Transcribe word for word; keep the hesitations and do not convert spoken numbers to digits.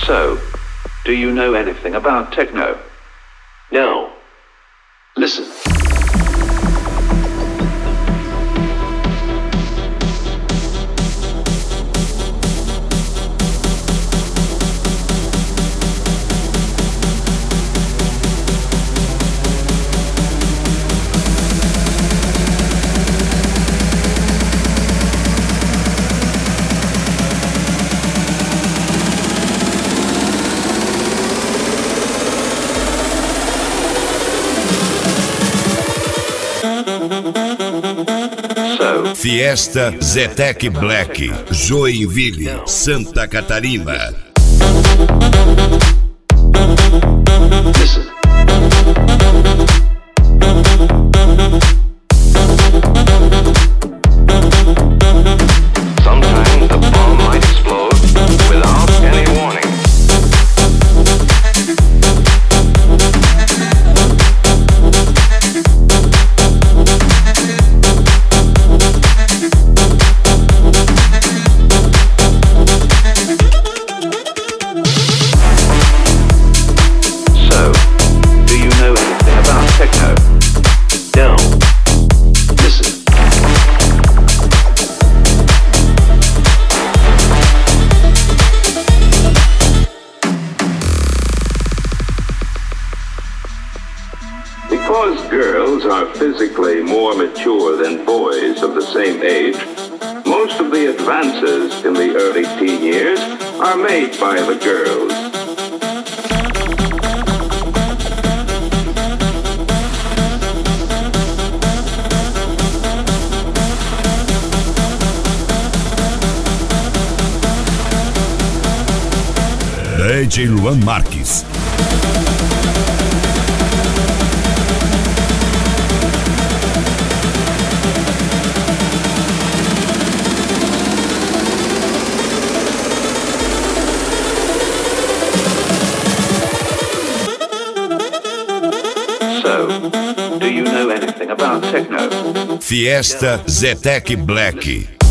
So, do you know anything about techno? No. Listen. Fiesta Zetec Black, Joinville, Santa Catarina. Listen. Sometimes the bomb might explode without any warning. Because girls are physically more mature than boys of the same age, most of the advances in the early teen years are made by the girls. D J Luan Marques. So, do you know anything about techno? Fiesta Zetec Black.